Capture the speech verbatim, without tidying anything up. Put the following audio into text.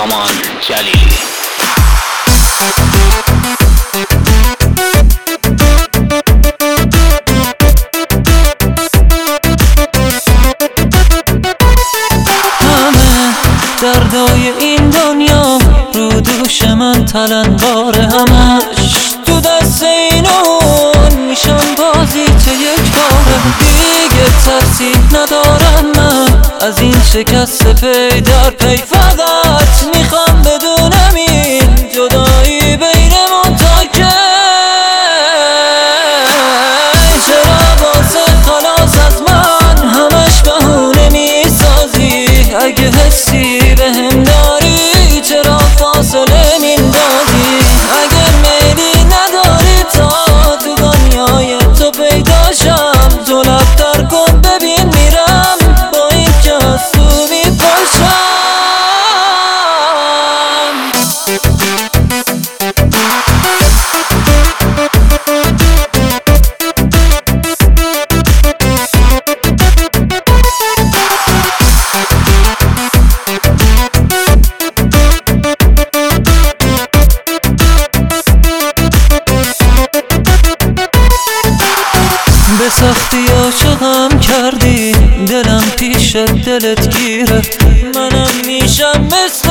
سامان جلیلی. همه دردای این دنیا رو دوش من تلنبار، همش تو دست اینون میشم بازی چه یک باره. دیگه ترسی ندارم من از این شکست پی در پی، فقط میخوام بدونم این جدایی بینمون تا کی. چرا واسه خلاص از من همش بهونه میسازی؟ اگه حسی بهم داری چرا فاصله میندازی؟ اگه میلی نداری تا تو دنیای تو پیداشم، تو لفتر کن ببین میرم با این که از تو میپاشم. به سختی عاشقم کردی، دلم پیش دلت گیره، منم میشم مثل